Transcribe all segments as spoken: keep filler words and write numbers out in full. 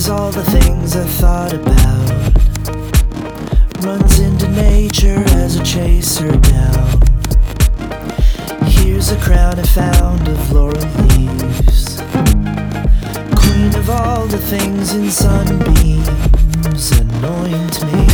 does all the things I thought about. Runs into nature as I chase her down. Here's a crown I found of laurel leaves, queen of all the things in sunbeams anoint me.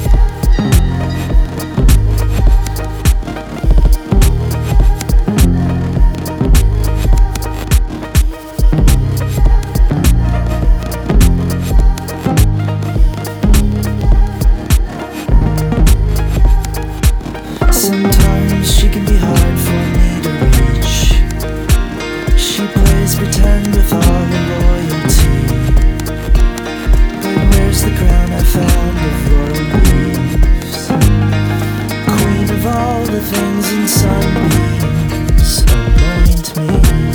Sometimes she can be hard for me to reach. She plays pretend with all her loyalty. But where's the crown I found of laurel leaves? Queen of all the things in sunbeams anoint me.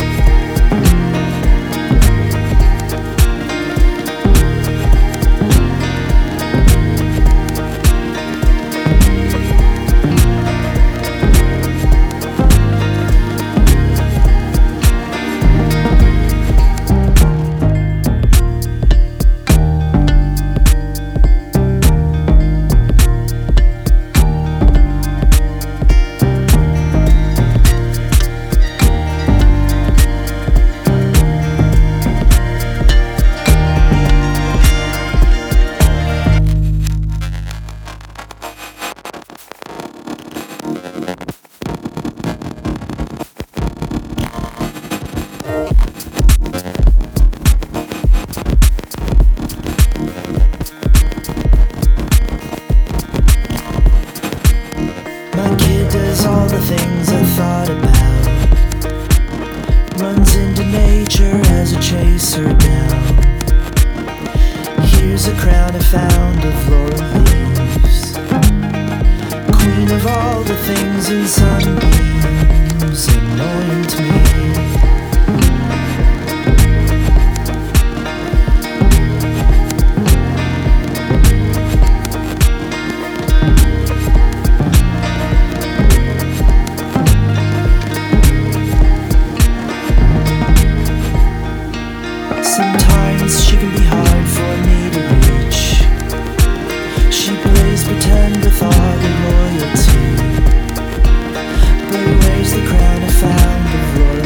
My kid does all the things I thought about. Runs into nature as I chase her down. Here's a crown I found of laurel leaves, queen of all the things in sunbeams anoint me. Sometimes she can be hard for me to reach. She plays pretend with all her loyalty. But where's the crown I found of royalty?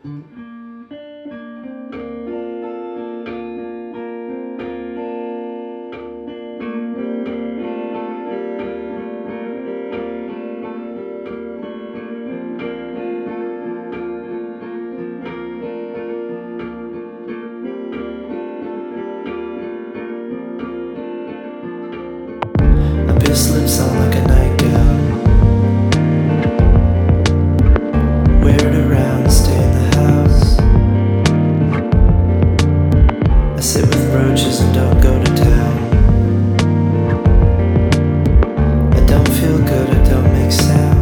Abyss slips on like a nightgown. Wear it around, stay in the house. I sit with roaches and don't go to town. I don't feel good, I don't make sound.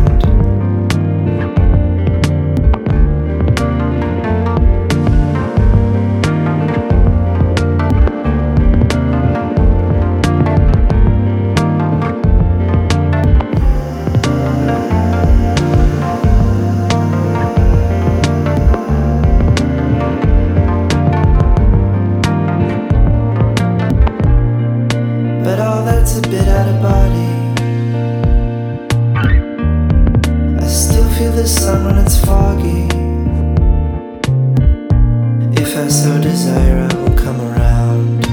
But all that's a bit out of body. I still feel the sun when it's foggy. If I so desire, I will come around.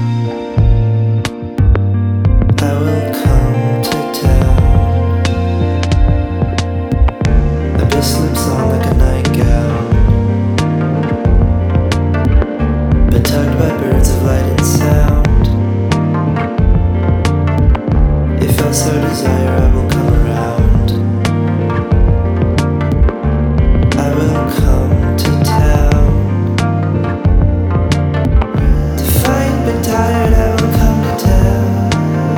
I will come to town. Abyss slips on like a nightgown, but tugged by birds of light and sound. If I so desire, I will come around. I will come to town. Defiant but tired, I will come to town.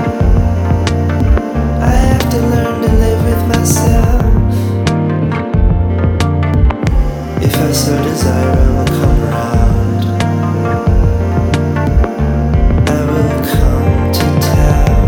I have to learn to live with myself. If I so desire, I will come around. I will come to town.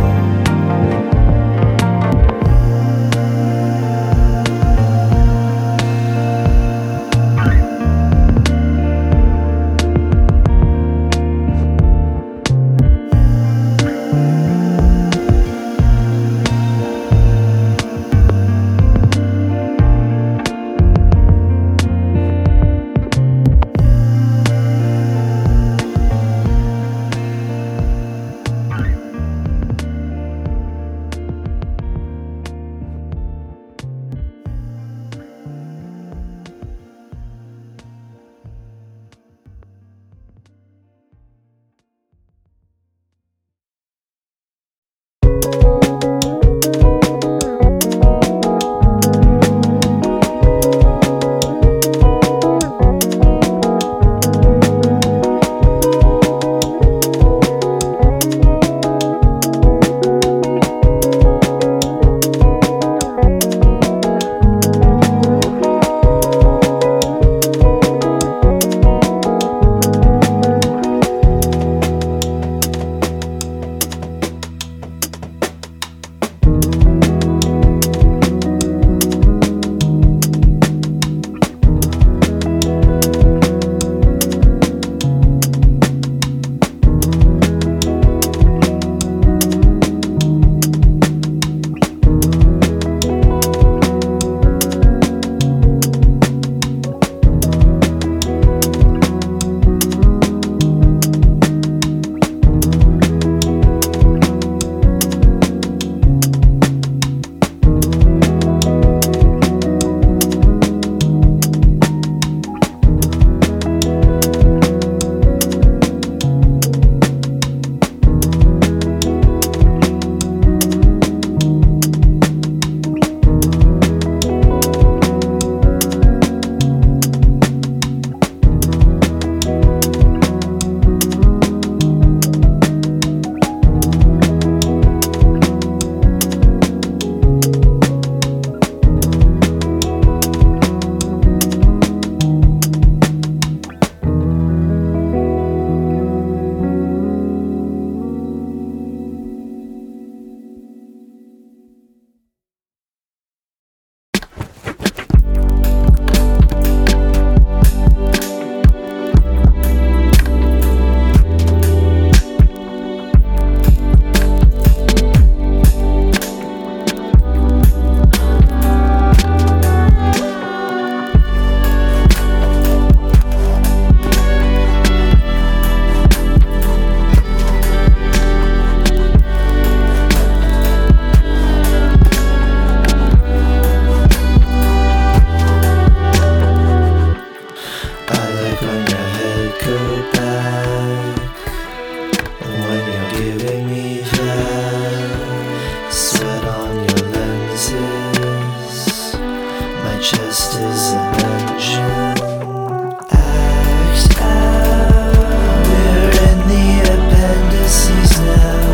just is an engine. Act out. We're in the appendices now.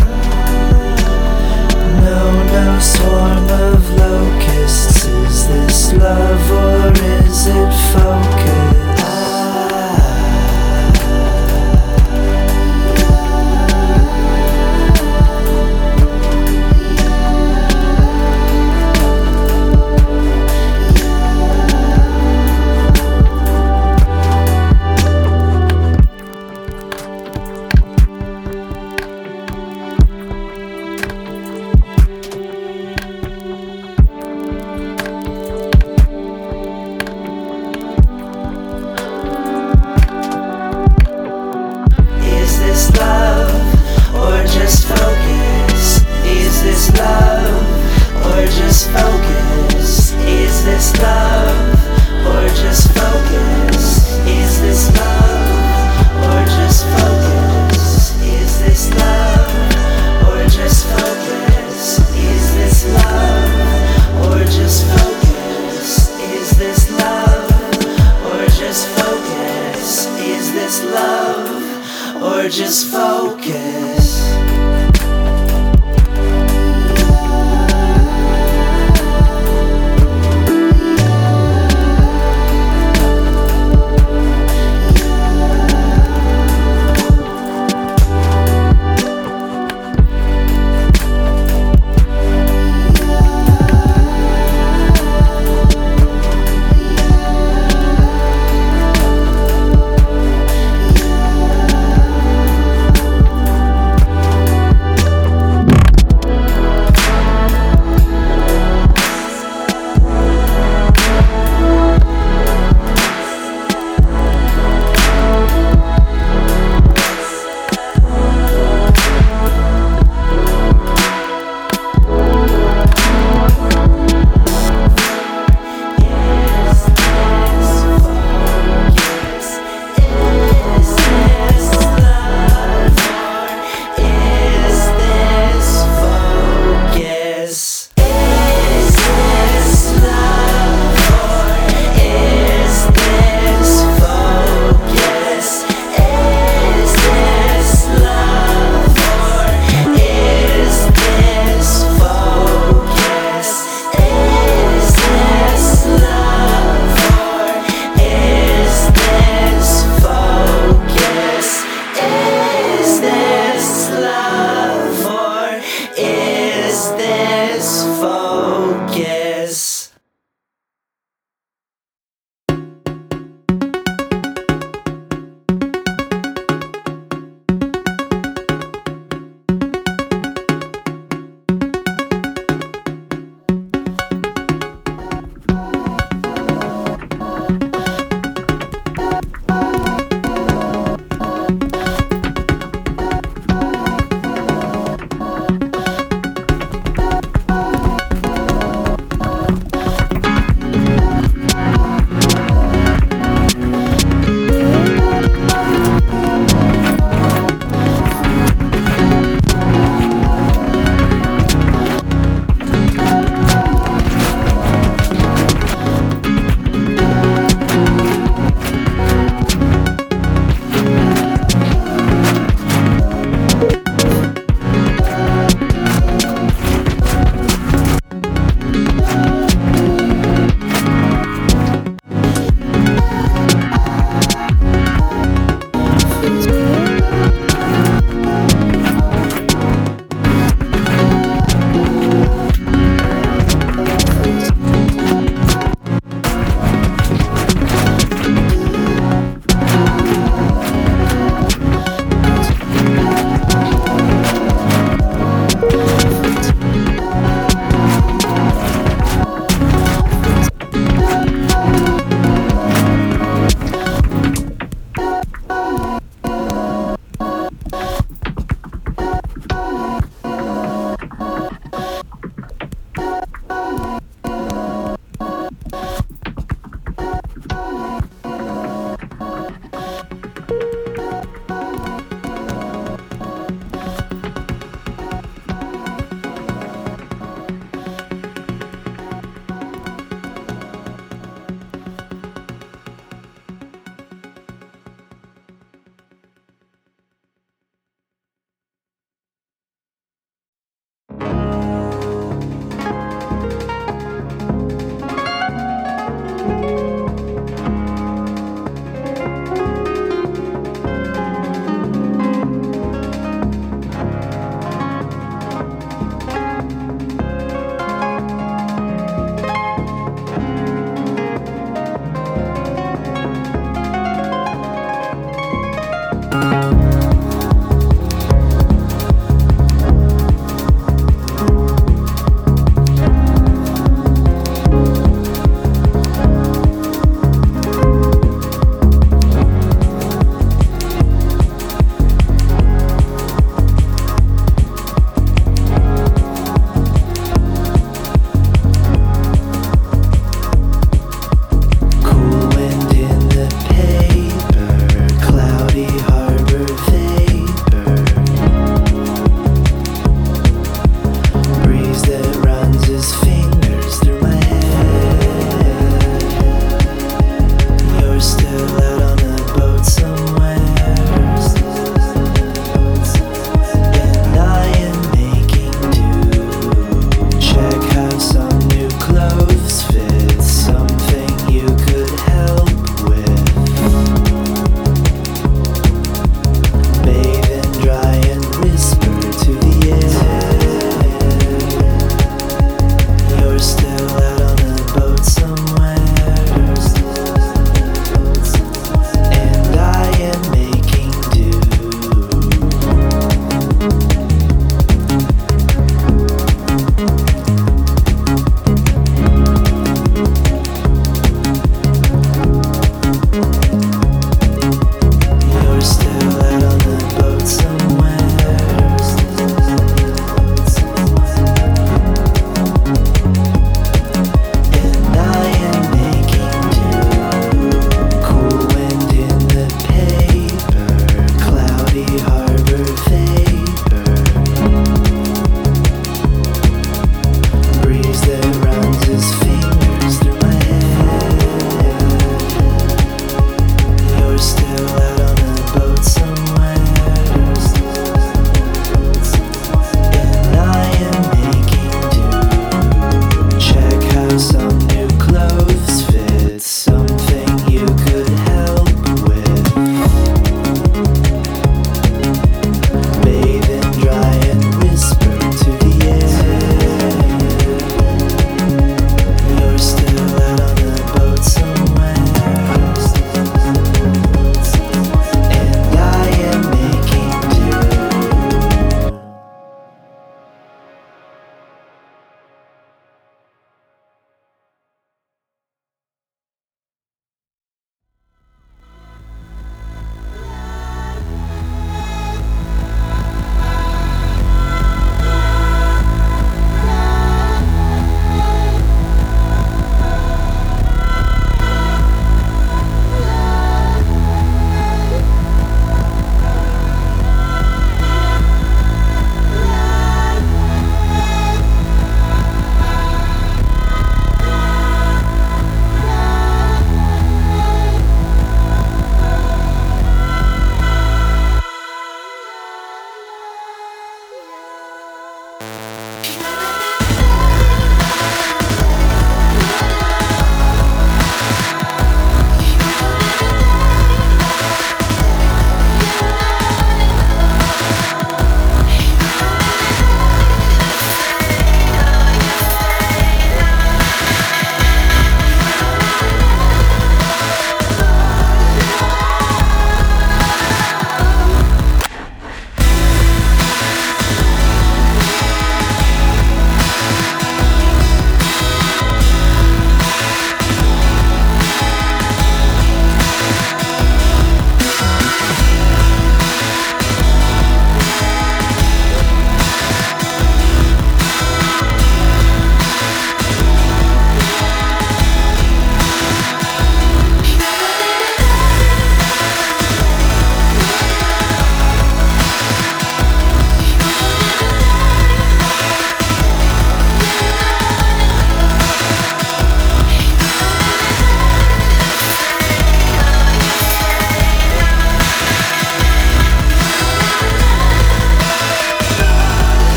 No, no swarm of locusts. Is this love or is it focus? Or just focus.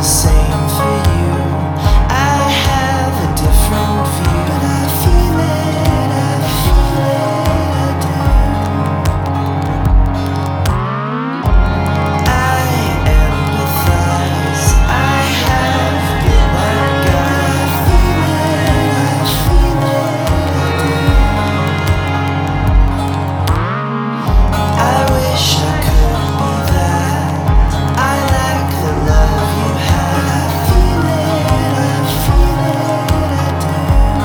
same for you. I have a different view, but I feel it, I feel it, I do. I empathize, I have been that guy. I feel it, I feel it, I do. I wish I could be that. I like the love you had. I feel it, I feel it, I do.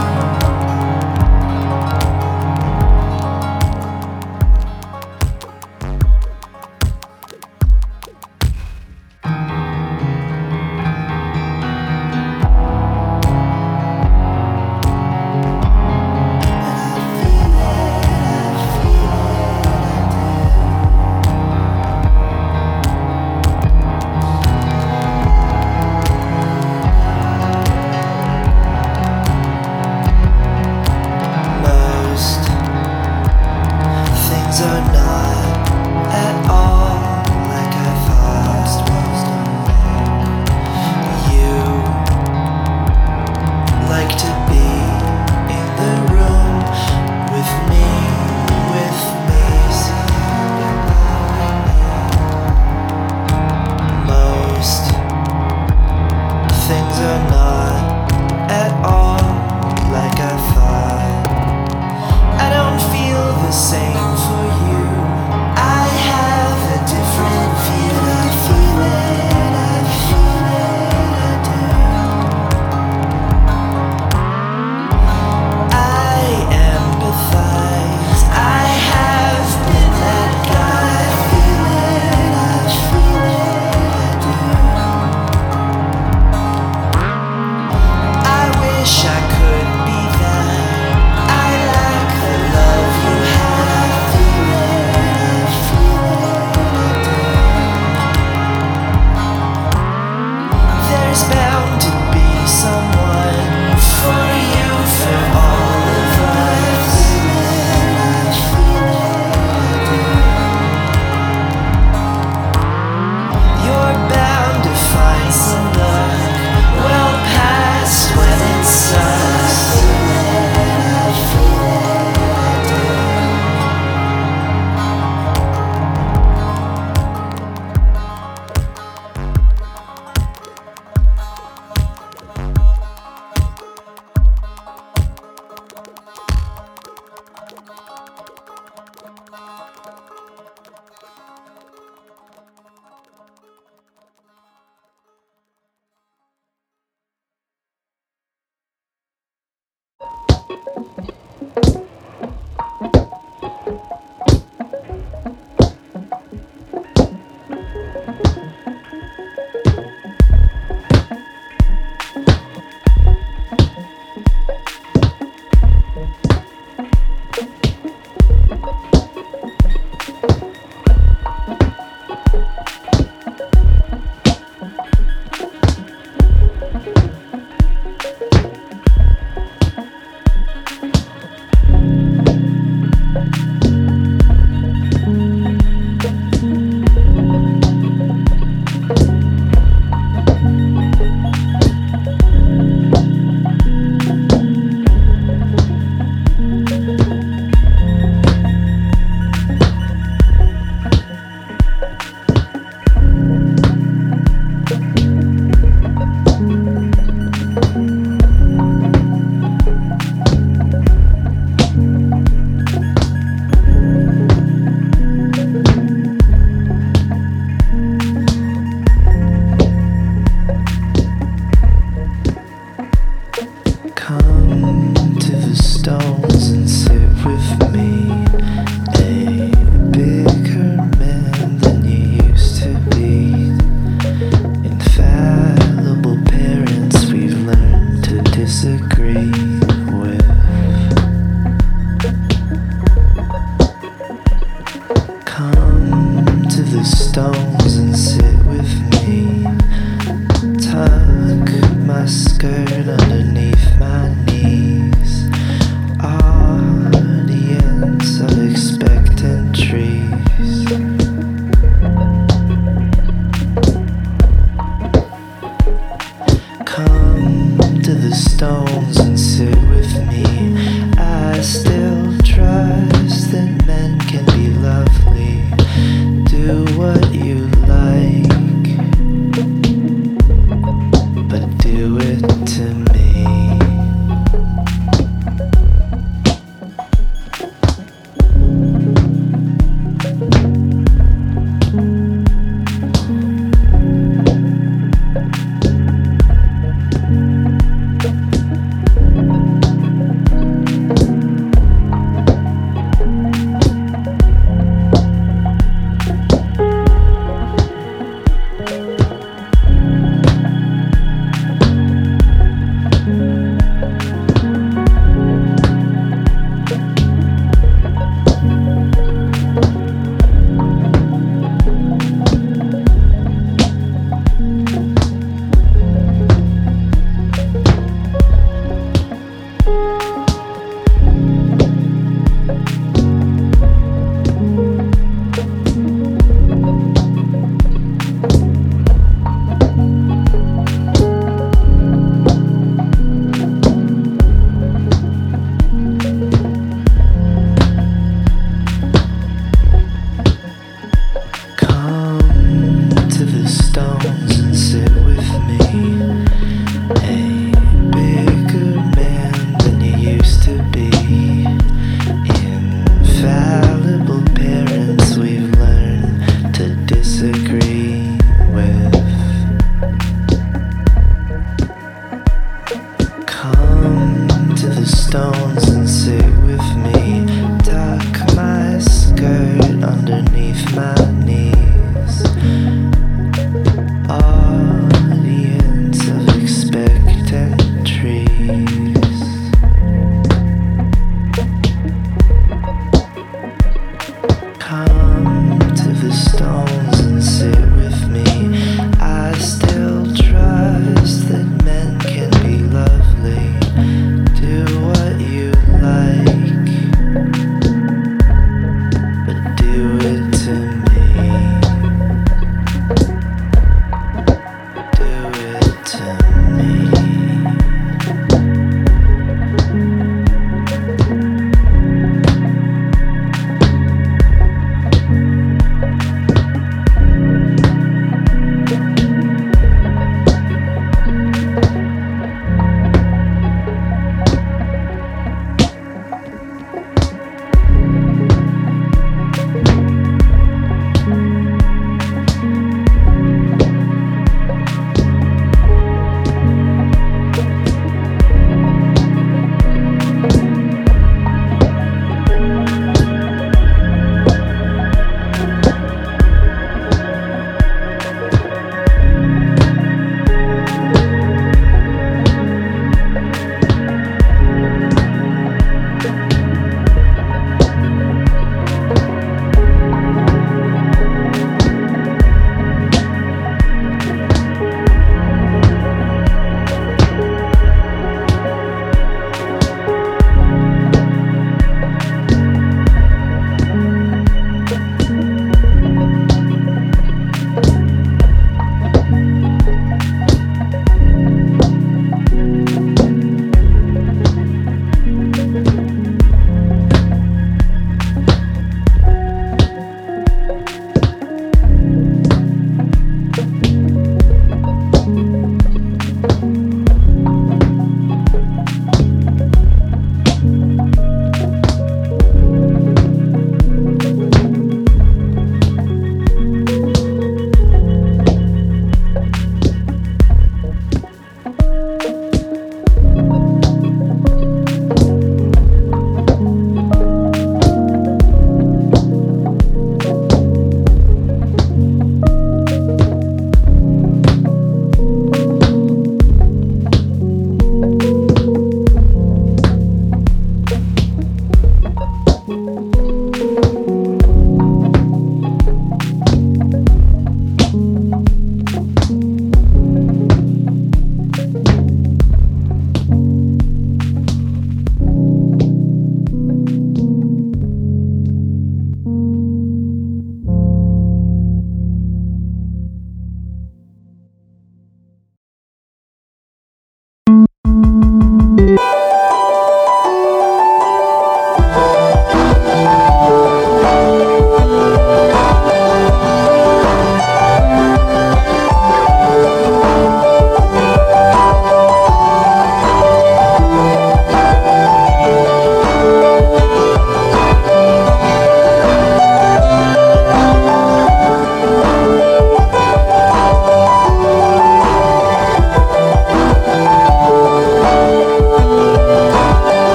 Most things are not at all like I thought. You like to be in the room with me, with me. Most things are not at all like I thought. I don't feel the same for you. I have a different view. I feel it, I feel it, I do. I empathize. I have been that guy. I feel it, I feel it, I do. I wish I could be that. I like the love you had. I feel it, I feel it, I do. There's bound to be someone for you, for all of us. I feel it, I feel it, I do. You're bound to find some luck well past when it sucks. I feel it, I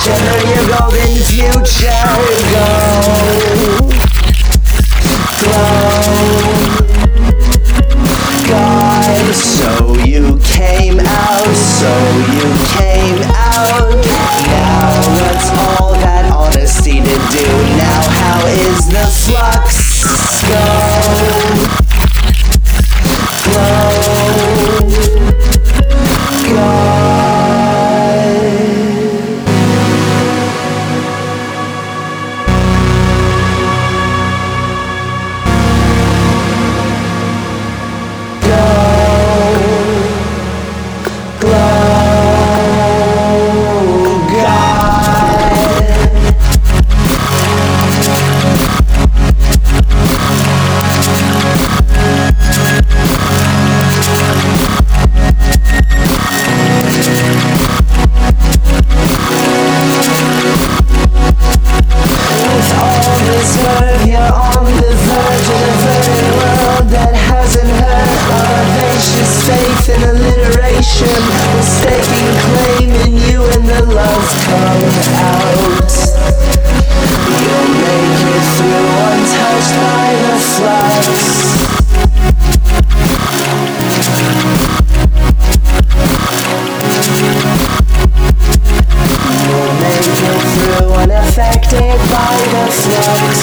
enter your golden future. Go, glow, God. So you came out, so you came out. Now what's all that honesty to do? Now how is the flux? Go, glow, God. Mistaking claim in you and the love come out. You'll make it through untouched by the flux. You'll make it through unaffected by the flux.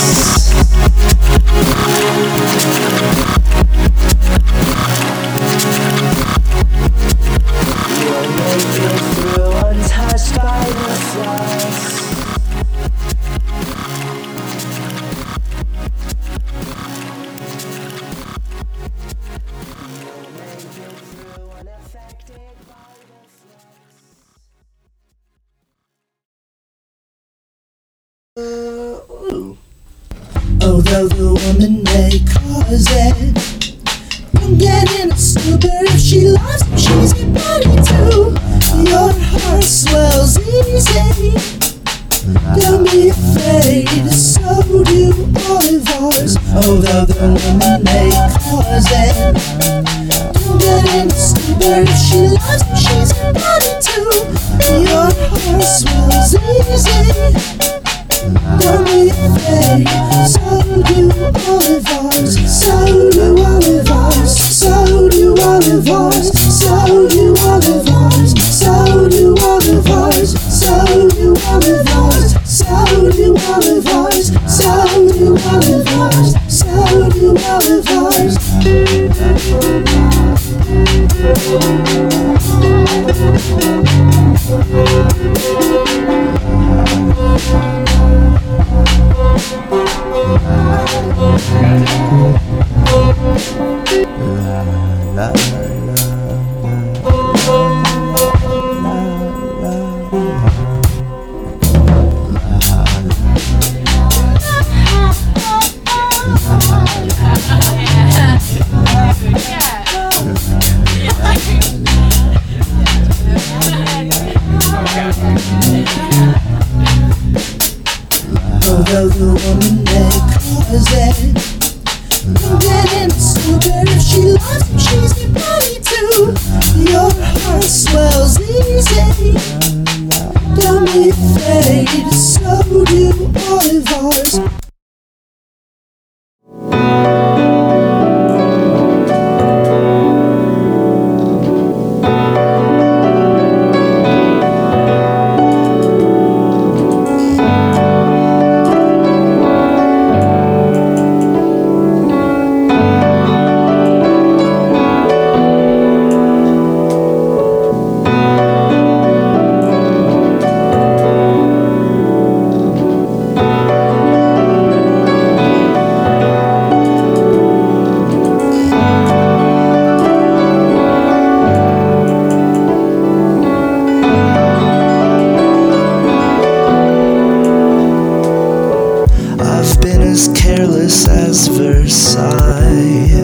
Although the woman may cause it, don't get in a stupor if she loves him, she's your body too. Your heart swells easy, don't be afraid, so do all of ours. Although the woman may cause it, don't get in a stupor if she loves him, she's your body too. Your heart swells easy, don't be afraid, so do all of ours, so do all of ours, so do all of ours, so do all of ours, so do all of ours, so do all of ours, so do all of ours, so do all of ours, so do all of ours. La, la, although the woman may cause it, don't get in a stupor if she loves him, she's your body too. Your heart swells easy, don't be afraid, so do all of ours. Careless as Versailles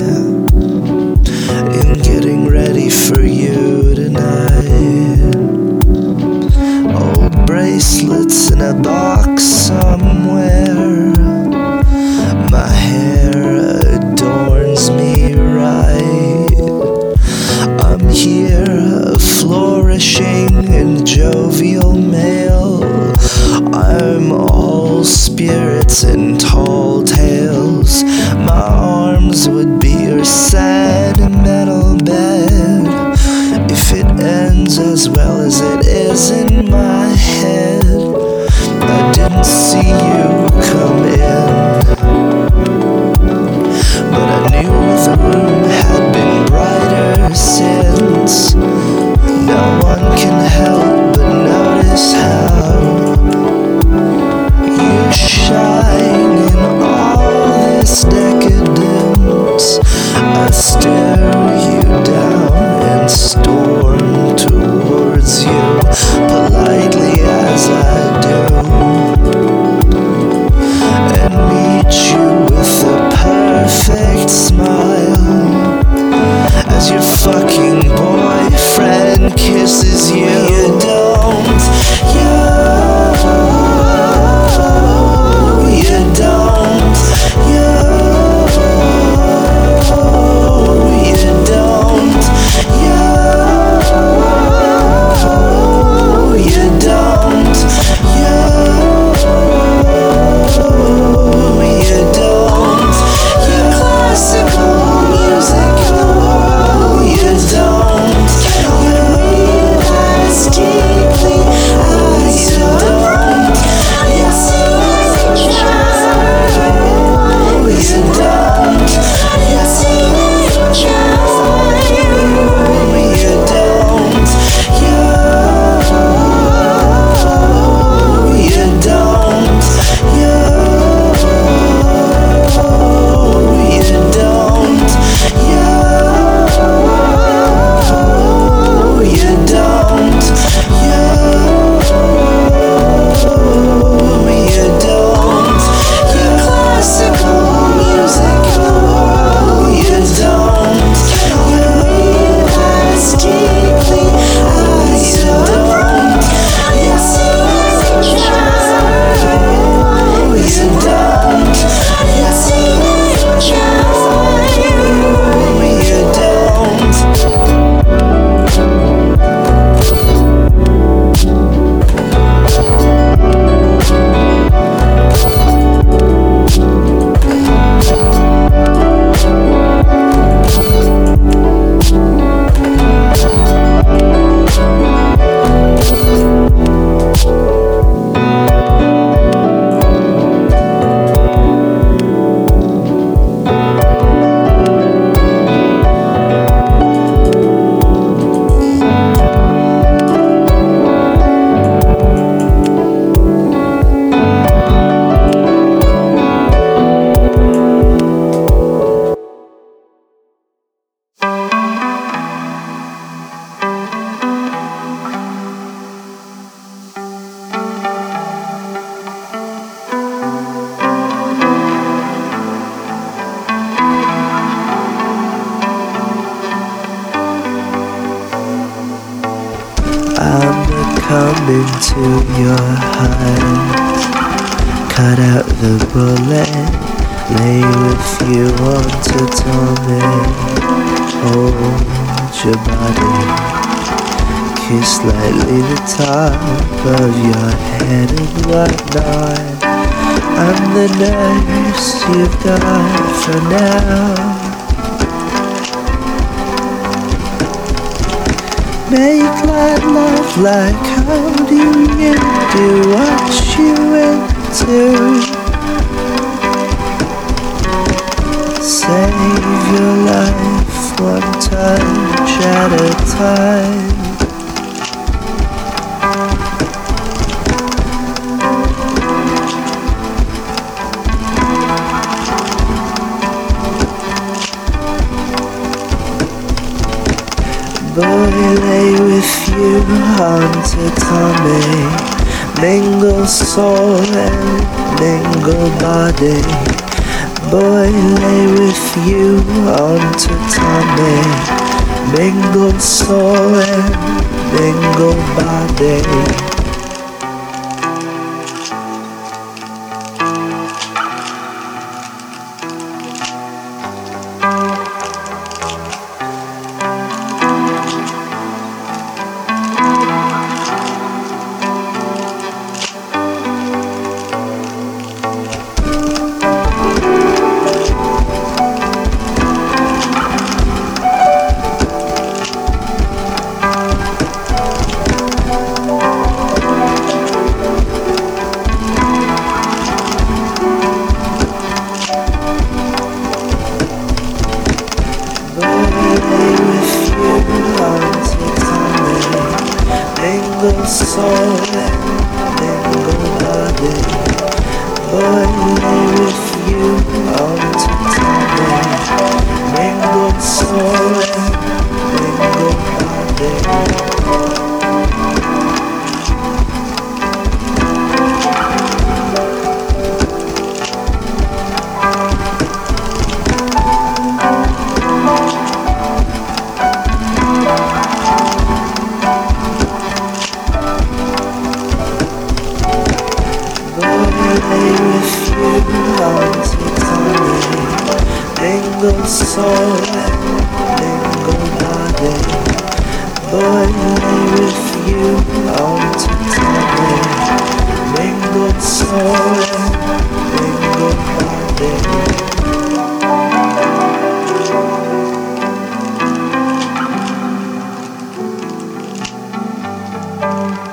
in getting ready for you tonight. Old bracelets in a box somewhere. My hair adorns me right. I'm here flourishing in jovial male as well as it is in my head. I didn't see you come in, but I knew the room had been brighter since. No one can help but notice how you shine in all this decadence. I stare you down and storm towards you politely as I do, and meet you with a perfect smile as your fucking boyfriend kisses you. You don't, you, you don't, you, you don't, you, you don't, you, you don't, you classical music, you don't, you realize deeply I don't, you see it try, you don't, you see it try, you don't, you, you don't, you, you don't, you, you don't, you, you don't, you classical music, you don't, you realize deeply I don't, you see it try, you don't, you see it try, you don't. I'm coming to your heart. Cut out the bullet, lay with you on tatami. Hold your body, kiss lightly the top of your head and whatnot. I'm the nurse you've got for now. Make light love like how do you do what you into? Save your life one touch at a time. Boy, lay with you on tatami. Mingle soul and mingle body. Boy, lay with you on tatami. Mingle soul and mingle body. mingle soul and mingle body. Boy, lay with you all together. Mingle soul and mingle body. Lay with you haunted honey. Mingle soul and mingle body. Boy, lay with you haunted honey. Mingle soul and mingle body.